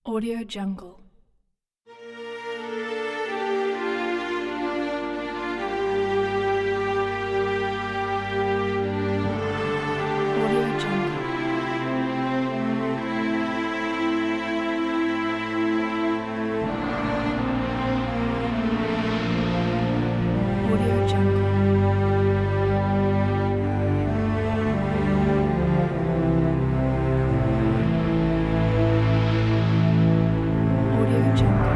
Audio Jungle. Audio Jungle. Audio Jungle. Audio Jungle.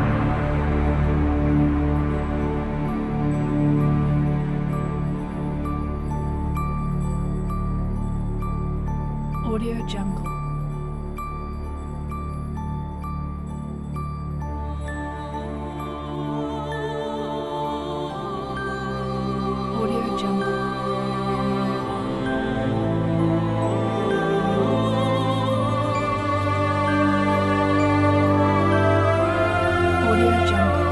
Audio Jungle. Audio Jungle. Audio Jungle.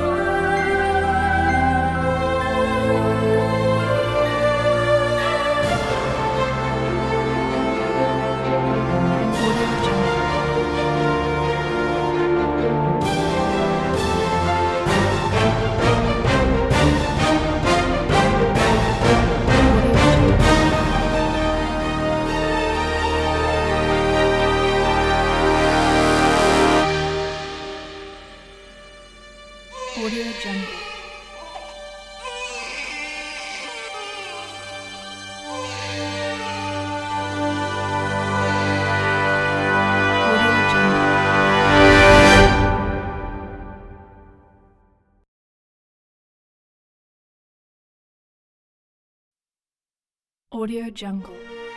Audio Jungle. Audio Jungle. Audio Jungle. Audio Jungle.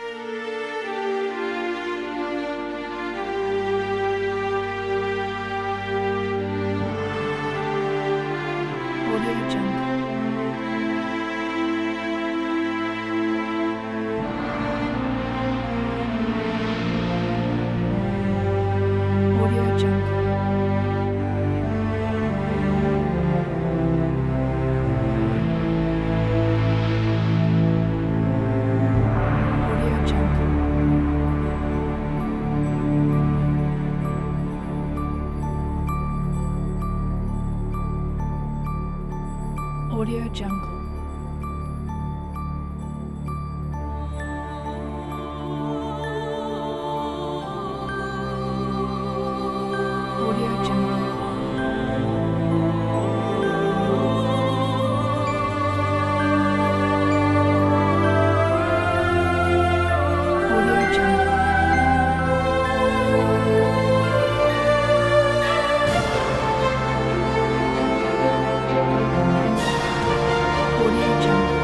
Audio Jungle. Audio Jungle. Audio Jungle. Audio Jungle. Audio Jungle. Audio Jungle. Audio Jungle.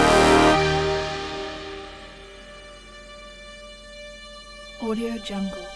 Audio Jungle.